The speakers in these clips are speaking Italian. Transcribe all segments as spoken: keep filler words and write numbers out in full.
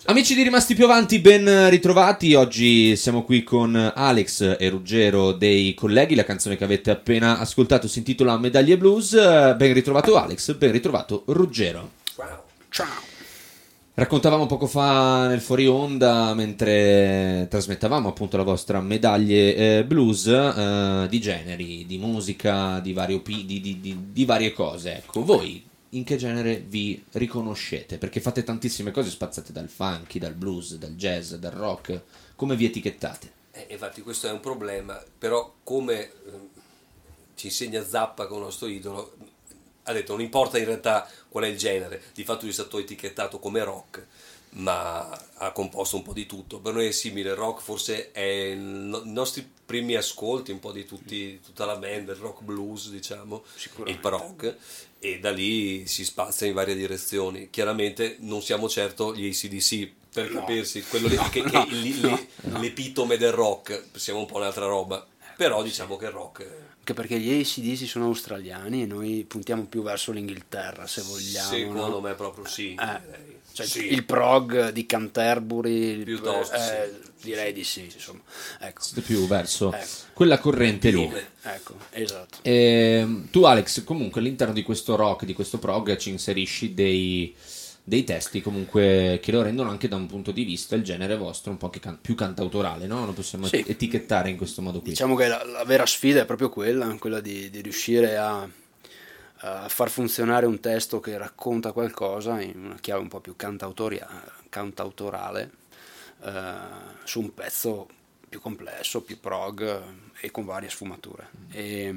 Amici di Rimasti Più Avanti, ben ritrovati. Oggi siamo qui con Alex e Ruggero dei Colleghi. La canzone che avete appena ascoltato si intitola Medaglie Blues. Ben ritrovato Alex, ben ritrovato Ruggero. Ciao. Ciao. Raccontavamo poco fa nel fuori onda, mentre trasmettavamo appunto la vostra Medaglie eh, Blues, eh, di generi, di musica, di, vario pi- di, di, di, di varie cose. Ecco, voi in che genere vi riconoscete? Perché fate tantissime cose spaziate dal funky, dal blues, dal jazz, dal rock. Come vi etichettate? Eh, infatti questo è un problema, però come eh, ci insegna Zappa, con il nostro idolo, ha detto non importa in realtà qual è il genere, di fatto lui è stato etichettato come rock, ma ha composto un po' di tutto. Per noi è simile, il rock forse è il, i nostri primi ascolti un po' di tutti, tutta la band, il rock blues diciamo, e il prog, e da lì si spazia in varie direzioni. Chiaramente non siamo certo gli A C D C, per no. capirsi, quello lì, che, che li, no, li, no. l'epitome del rock, siamo un po' un'altra roba, però diciamo che il rock... Anche perché gli A C D C sono australiani e noi puntiamo più verso l'Inghilterra, se vogliamo. Secondo no? me proprio sì. Eh, cioè sì. Il prog di Canterbury, piuttosto eh, sì. direi di sì, insomma. Ecco. Più verso ecco. quella corrente lì. Ecco, esatto. E, tu Alex, comunque all'interno di questo rock, di questo prog, ci inserisci dei, dei testi comunque che lo rendono anche da un punto di vista il genere vostro un po' che can- più cantautorale, no? Lo possiamo sì. etichettare in questo modo qui. Diciamo che la, la vera sfida è proprio quella, quella di, di riuscire a, a far funzionare un testo che racconta qualcosa in una chiave un po' più cantautorale, eh, su un pezzo più complesso, più prog e con varie sfumature. E,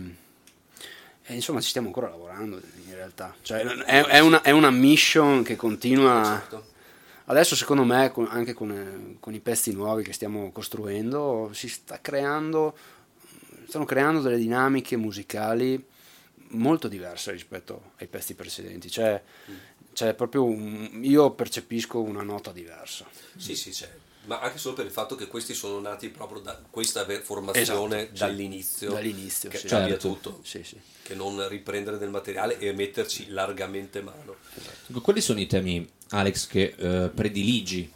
e insomma ci stiamo ancora lavorando in realtà, cioè, è, è, una, è una mission che continua. Certo. Adesso secondo me anche con, con i pezzi nuovi che stiamo costruendo si sta creando, stanno creando delle dinamiche musicali molto diverse rispetto ai pezzi precedenti, cioè, cioè proprio un, io percepisco una nota diversa. Sì, sì, c'è. Ma anche solo per il fatto che questi sono nati proprio da questa formazione, esatto, dall'inizio, sì, dall'inizio che sì. cambia Certo. tutto, sì, sì. che non riprendere del materiale e metterci largamente mano. Esatto. Quali sono i temi, Alex, che eh, prediligi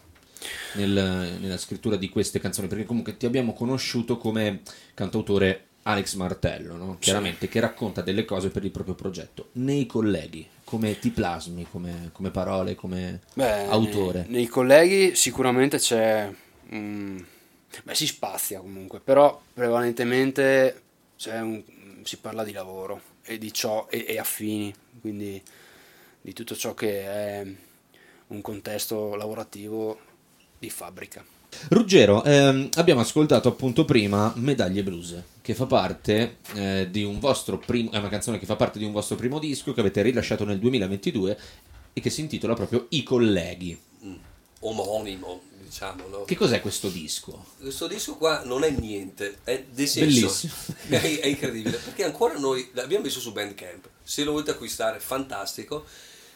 nel, nella scrittura di queste canzoni? Perché comunque ti abbiamo conosciuto come cantautore Alex Martello, no? Chiaramente, sì, che racconta delle cose per il proprio progetto. Nei Colleghi, come ti plasmi, come, come parole, come Beh, autore? Nei, nei Colleghi sicuramente c'è, um, beh, si spazia comunque, però prevalentemente c'è un, si parla di lavoro e di ciò e, e affini, quindi di tutto ciò che è un contesto lavorativo di fabbrica. Ruggero, ehm, abbiamo ascoltato appunto prima Medaglie Blues, che fa parte eh, di un vostro primo, è una canzone che fa parte di un vostro primo disco che avete rilasciato nel duemilaventidue e che si intitola proprio I Colleghi. Mm. Omonimo, diciamo, no? Che cos'è questo disco? Questo disco qua non è niente, è del senso, Bellissimo. è, è incredibile, perché ancora noi l'abbiamo messo su Bandcamp, se lo volete acquistare fantastico,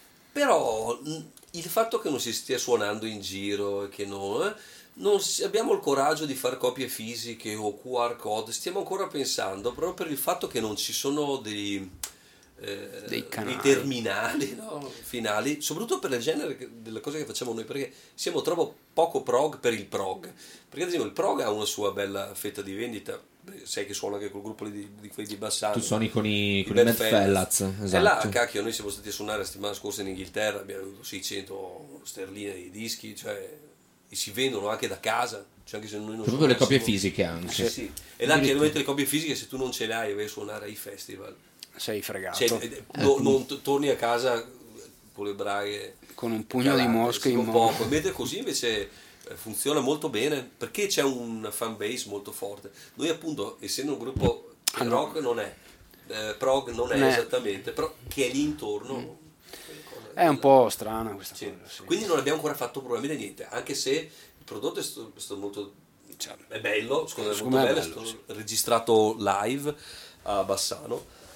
però il fatto che non si stia suonando in giro e che non... Eh, non abbiamo il coraggio di fare copie fisiche o Q R code, stiamo ancora pensando, proprio per il fatto che non ci sono dei, eh, dei, dei terminali, no? Finali, soprattutto per il genere delle cose che facciamo noi, perché siamo troppo poco prog per il prog, perché ad esempio il prog ha una sua bella fetta di vendita, sai che suona anche col gruppo di, di quelli di Bassano, Tu suoni con i, con i Bad Mad Fellas. Fellas, esatto. E là, cacchio, noi siamo stati a suonare la settimana scorsa in Inghilterra, abbiamo avuto seicento sterline di dischi, cioè... e si vendono anche da casa, cioè anche se noi non proprio le copie fisiche anche. Sì, sì. E là chiaramente le copie fisiche, se tu non ce le hai e vai a suonare ai festival sei fregato, cioè, eh, no, non t- torni a casa con le braghe con un pugno calate, di mosche in un mano. poco. Mentre così invece eh, funziona molto bene perché c'è un fan base molto forte. Noi appunto, essendo un gruppo che Ah, no. rock non è, eh, prog non è Non è. esattamente, però che è lì intorno Mm. È un po' strana questa sì. cosa, sì. Quindi non abbiamo ancora fatto probabilmente niente, anche se il prodotto è stato, è stato molto è bello, secondo me è molto bello, è stato registrato live a Bassano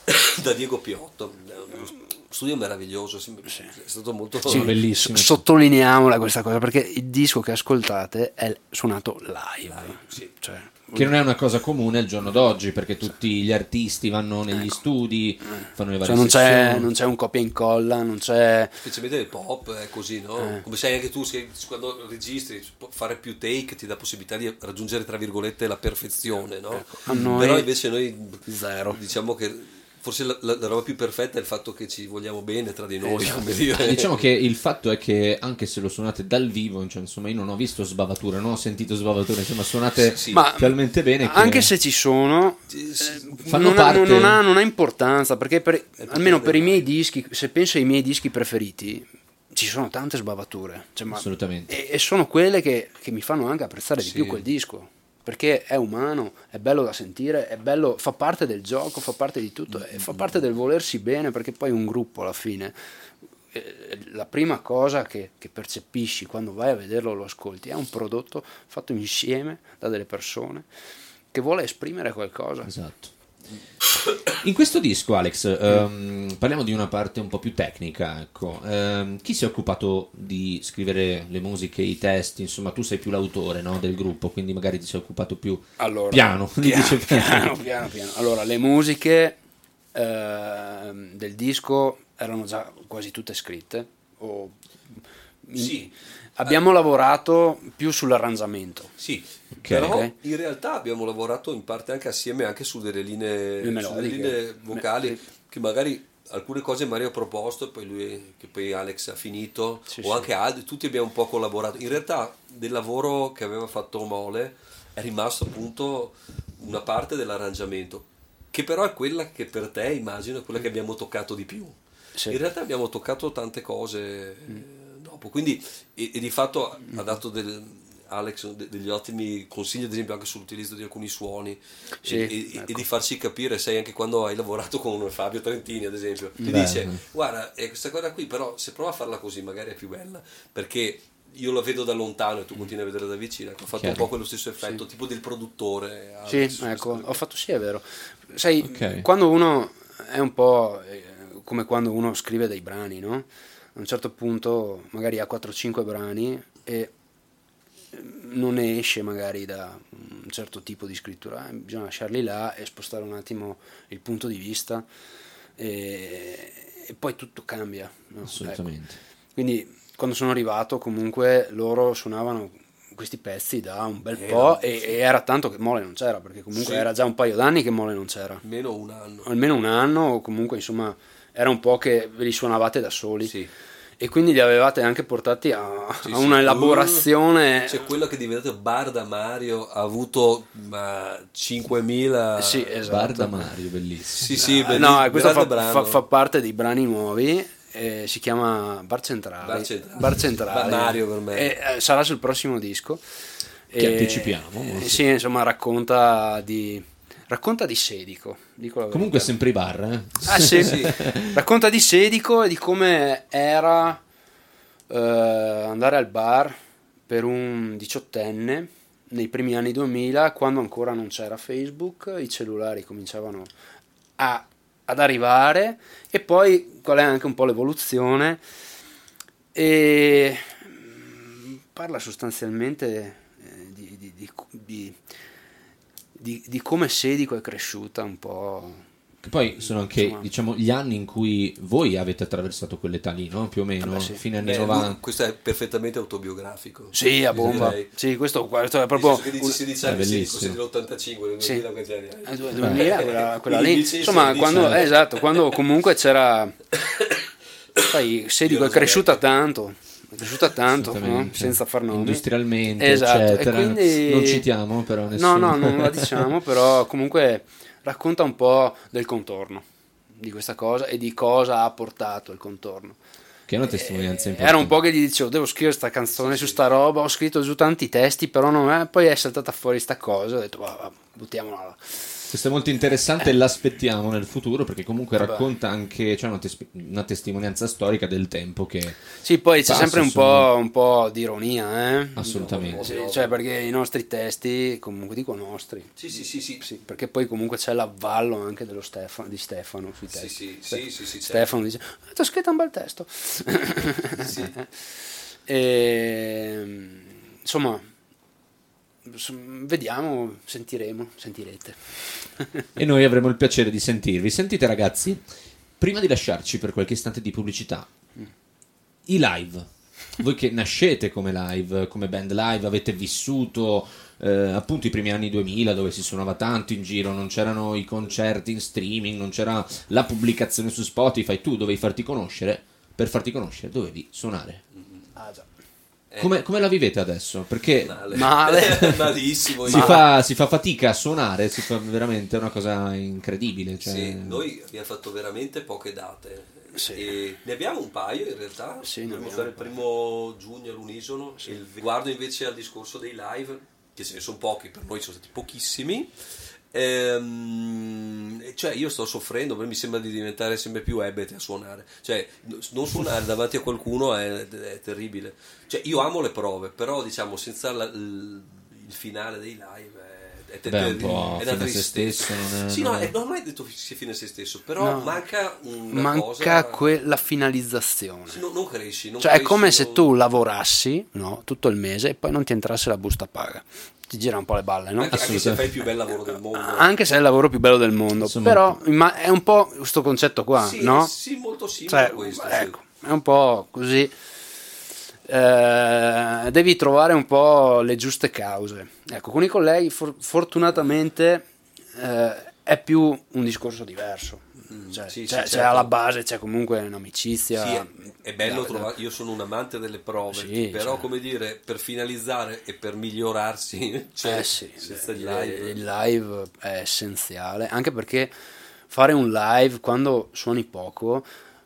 da Diego Piotto, uno studio meraviglioso, è stato molto sì, bellissimo. Sottolineiamola questa cosa, perché il disco che ascoltate è suonato live, live sì. Cioè, che non è una cosa comune al giorno d'oggi, perché tutti gli artisti vanno negli ecco. studi, fanno le varie cioè non sessioni. c'è, non c'è un copia e incolla, non c'è, specialmente nel pop è così, no? Eh. Come sai anche tu, se, quando registri, fare più take ti dà possibilità di raggiungere tra virgolette la perfezione, no? Ecco. A noi Però invece noi zero. diciamo che forse la, la, la roba più perfetta è il fatto che ci vogliamo bene tra di noi, come dire. Diciamo che il fatto è che anche se lo suonate dal vivo, cioè, insomma, io non ho visto sbavature, non ho sentito sbavature, insomma, suonate Sì, sì. Ma talmente bene che anche se ci sono, fanno non, parte. ha, non, ha, non ha importanza, perché per, almeno per i mai. miei dischi, se penso ai miei dischi preferiti, ci sono tante sbavature, cioè, ma, assolutamente. e, e sono quelle che, che mi fanno anche apprezzare di Sì. più quel disco, perché è umano, è bello da sentire, è bello, fa parte del gioco, fa parte di tutto, e fa parte del volersi bene, perché poi un gruppo alla fine, eh, la prima cosa che, che percepisci quando vai a vederlo o lo ascolti è un prodotto fatto insieme da delle persone che vuole esprimere qualcosa. Esatto. In questo disco, Alex, ehm, parliamo di una parte un po' più tecnica, ecco. Ehm, chi si è occupato di scrivere le musiche, i testi? Insomma, tu sei più l'autore, no, del gruppo, quindi magari ti sei occupato più Allora, piano, piano, dice piano, piano, piano. Allora, le musiche eh, del disco erano già quasi tutte scritte. O... Sì. Abbiamo lavorato più sull'arrangiamento. Sì, Okay. però Ok. in realtà abbiamo lavorato in parte anche assieme anche su delle linee, Le su delle melodiche. linee vocali Me- che magari alcune cose Mario ha proposto e poi lui, che poi Alex ha finito, Sì, o sì. anche altri, tutti abbiamo un po' collaborato. In realtà del lavoro che aveva fatto Mole è rimasto appunto una parte dell'arrangiamento, che però è quella che per te immagino è quella che abbiamo toccato di più. Sì. In realtà abbiamo toccato tante cose eh, dopo, quindi e, e di fatto ha dato del, Alex de- degli ottimi consigli, ad esempio anche sull'utilizzo di alcuni suoni, Sì, e, e- ecco. e di farci capire, sai, anche quando hai lavorato con Fabio Trentini ad esempio, ti Beh. dice guarda eh, questa cosa qui però se prova a farla così magari è più bella, perché io la vedo da lontano e tu continui a vedere da vicino, ecco, ho fatto Chiaro. un po' quello stesso effetto tipo del produttore Sì, Alex, su ecco, questa- ho fatto sì, è vero. Sai, Ok. quando uno è un po' eh, come quando uno scrive dei brani, no? A un certo punto magari ha quattro cinque brani e non ne esce magari da un certo tipo di scrittura, eh, bisogna lasciarli là e spostare un attimo il punto di vista e, e poi tutto cambia, no? Assolutamente. Ecco. Quindi quando sono arrivato comunque loro suonavano questi pezzi da un bel po' e, e era tanto che Mole non c'era, perché comunque Sì. era già un paio d'anni che Mole non c'era, almeno un anno. almeno un anno, o comunque insomma era un po' che ve li suonavate da soli. Sì. E quindi li avevate anche portati a, Sì, a sì. una elaborazione. C'è quello che è diventato Barda Mario, ha avuto ma, cinquemila Sì, esatto. Barda Mario, bellissimo. Sì, sì, Eh, bellissimo, no, questo fa, grande brano. fa- fa parte dei brani nuovi, eh, si chiama Bar Centrali. Bar Centrali. Bar Centrali. Bar Mario per me. E, eh, sarà sul prossimo disco. Che E- anticipiamo, molto. eh, sì, insomma, racconta di racconta di Sedico. Dico la Comunque verità. sempre i bar, eh? Ah, sì. Sì. Racconta di Sedico e di come era eh, andare al bar per un diciottenne nei primi anni duemila, quando ancora non c'era Facebook, i cellulari cominciavano a- ad arrivare, e poi qual è anche un po' l'evoluzione, e mm, parla sostanzialmente eh, di, di- di- di- di- di come Sedico è cresciuta un po'. Che poi sono anche, Insomma. diciamo, gli anni in cui voi avete attraversato quell'età lì, no? Più o meno, Vabbè, sì. fine anni Beh, novanta. questo è perfettamente autobiografico. Sì, a bomba. Direi. Sì, questo, questo è proprio Nel senso che dici sedici È anni, sì, bellissimo. così dell'ottantacinque, del Sì. duemila, quanti anni hai? Eh, due- duemila, quella, quella lì. Quindi dici Insomma, sedici quando, anni. eh, esatto, quando comunque c'era. Poi Sedico Io è lo so cresciuta neanche. tanto, è cresciuta tanto, Assolutamente. no? Senza far nomi. Industrialmente, Esatto, e eccetera. quindi- Non citiamo, però, nessuno. No, no, non la diciamo, però comunque racconta un po' del contorno di questa cosa e di cosa ha portato il contorno. Che è una testimonianza importante. Era un po' che gli dicevo, devo scrivere sta canzone su sta roba, ho scritto giù tanti testi, però non è, poi è saltata fuori sta cosa, ho detto, va, va, buttiamola là. Questo è molto interessante e l'aspettiamo nel futuro perché comunque Vabbè. racconta anche, cioè una, tes- una testimonianza storica del tempo che Sì, poi c'è passa, sempre un insomma. po', un po' di ironia, eh? Assolutamente. Sì, cioè perché i nostri testi, comunque dico nostri, Sì, sì, sì, sì. sì, perché poi comunque c'è l'avvallo anche dello Stefano, di Stefano sui Sì, testi. sì, sì, sì, sì, Stefano dice, "Ah, ti ho scritto un bel testo." Sì. E, insomma, s- vediamo, sentiremo, sentirete. e noi avremo il piacere di sentirvi. Sentite ragazzi, prima di lasciarci per qualche istante di pubblicità, i live, voi che nascete come live, come band live, avete vissuto eh, appunto i primi anni duemila dove si suonava tanto in giro, non c'erano i concerti in streaming, non c'era la pubblicazione su Spotify, tu dovevi farti conoscere, per farti conoscere dovevi suonare. Ah, già. Come, come la vivete adesso? Perché Male. Male. Malissimo. si io- fa, si fa fatica a suonare, si fa veramente una cosa incredibile. Cioè... Sì, noi abbiamo fatto veramente poche date. Sì. E ne abbiamo un paio in realtà. Sì, ne Dovremmo abbiamo fare il un paio. primo giugno all'unisono. E il- Guardo invece al discorso dei live, che ce ne sono pochi, per noi sono stati pochissimi. Ehm, cioè io sto soffrendo, perché mi sembra di diventare sempre più ebete a suonare. Cioè non suonare davanti a qualcuno è, è terribile. Cioè io amo le prove, però diciamo senza la- il, il finale dei live è, è, Beh, un è- po' è fine una a se tristezza. stesso, non è- Sì, non no, è- eh, non ho mai detto che sia fine a se stesso, però No. manca una Manca cosa. quella finalizzazione. Sì, no, non cresci. Non Cioè è cresci, come se non- tu lavorassi, no, tutto il mese e poi non ti entrasse la busta paga. Ti gira un po' le balle, no? Anche, anche se Assolutamente. fai il più bel lavoro del mondo. Anche se è il lavoro più bello del mondo. Insomma, Però ma è un po' questo concetto qua, Sì, no? sì, molto simile Cioè, a questo. sì. ecco, è un po' così. Eh, devi trovare un po' le giuste cause. Ecco, con i colleghi for- fortunatamente eh, è più un discorso diverso. Cioè, sì, c'è, sì, c'è certo. alla base c'è comunque un'amicizia. Sì, è, è bello Da- trovare. Io sono un amante delle prove, Sì, però cioè. come dire, per finalizzare e per migliorarsi, cioè, Eh sì, senza il il live. il live è essenziale, anche perché fare un live quando suoni poco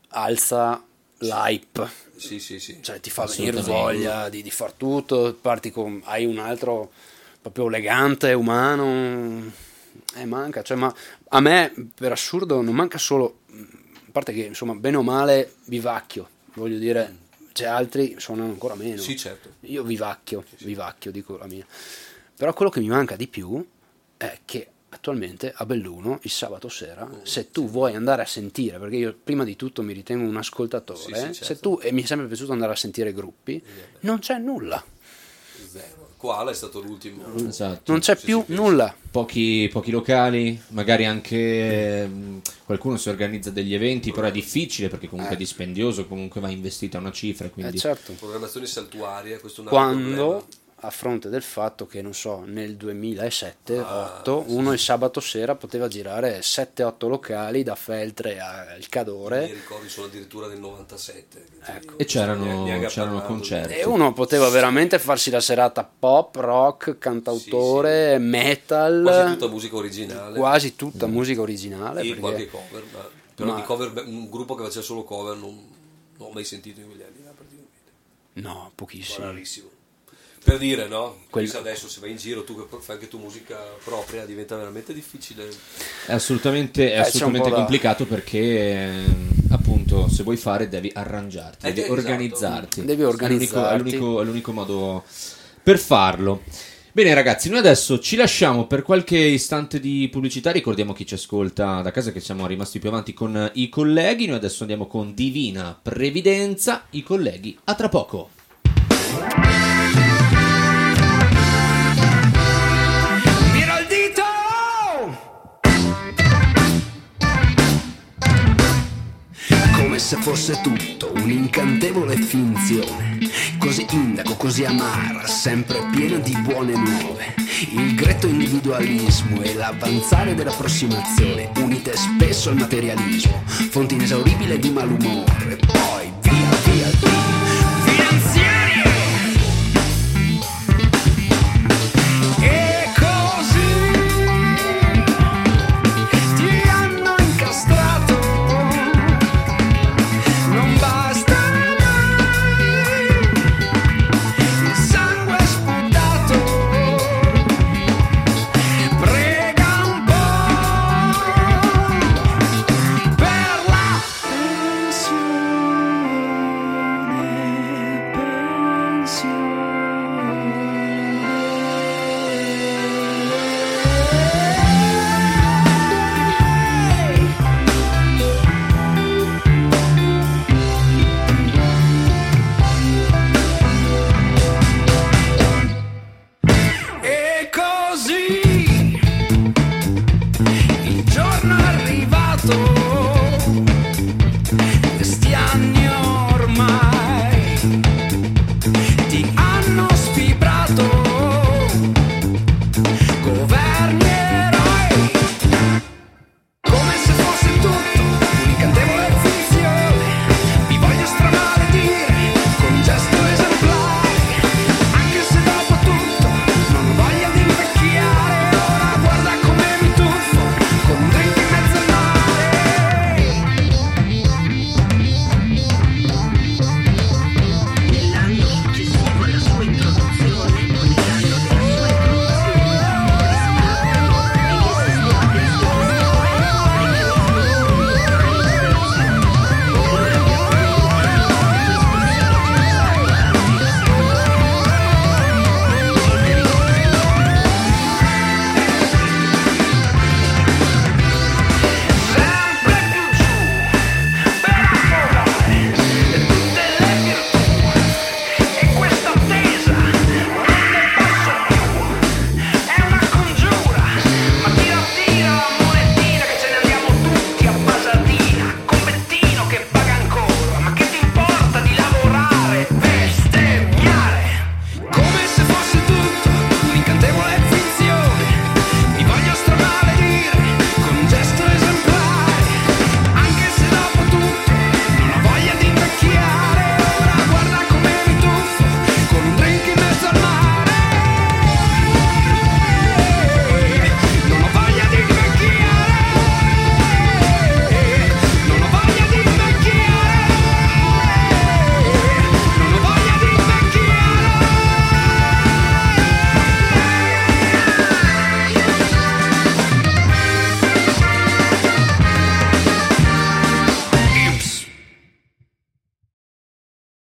alza l'hype, Sì, sì, sì. cioè ti fa venire Assolutamente. voglia di, di far tutto, parti con, hai un altro proprio elegante, umano, eh, manca, cioè, ma a me per assurdo non manca solo, a parte che insomma bene o male vivacchio, voglio dire, c'è altri suonano ancora meno. Sì, certo. Io vivacchio, vivacchio dico la mia. Però quello che mi manca di più è che attualmente a Belluno il sabato sera, se tu vuoi andare a sentire, perché io prima di tutto mi ritengo un ascoltatore, Sì, sì, certo. se tu, e mi è sempre piaciuto andare a sentire gruppi, non c'è nulla, Zero. Koala è stato l'ultimo. Esatto. non c'è Sì, più sì, penso. nulla. Pochi, pochi locali, magari anche mh, qualcuno si organizza degli eventi, però è difficile perché comunque è dispendioso, comunque va investita una cifra, Eh, quindi certo. Programmazione saltuaria, questo è un altro Quando, problema. a fronte del fatto che, non so, nel duemilasette Ah, otto uno il sabato sera poteva girare sette otto locali da Feltre al I Cadore, ricordi sono addirittura del novantasette. Ecco. e c'erano, Neanche- neanche c'erano parlando. concerti. e uno poteva veramente farsi la serata pop, rock, cantautore, metal, Quasi tutta musica originale. quasi tutta musica originale, E perché- qualche cover, ma, però Ma- di cover, un gruppo che faceva solo cover non, non ho mai sentito in quegli anni là, praticamente. no, pochissimo. Rarissimo. Per dire, no? Quel- Pensa adesso se vai in giro tu che fai anche tu musica propria diventa veramente difficile. È assolutamente, è Eh, c'è assolutamente un po' da- complicato perché ehm, appunto se vuoi fare devi arrangiarti, Eh, devi esatto. organizzarti. Devi È l'unico- organizzarti. È l'unico, è l'unico modo per farlo. Bene ragazzi, noi adesso ci lasciamo per qualche istante di pubblicità, ricordiamo chi ci ascolta da casa che siamo rimasti più avanti con i colleghi, noi adesso andiamo con Divina Previdenza, i colleghi a tra poco. Mira il dito! Come se fosse tutto un'incantevole finzione, così indaco, così amara, sempre piena di buone nuove. Il gretto individualismo e l'avanzare dell'approssimazione, unite spesso al materialismo, fonte inesauribile di malumore,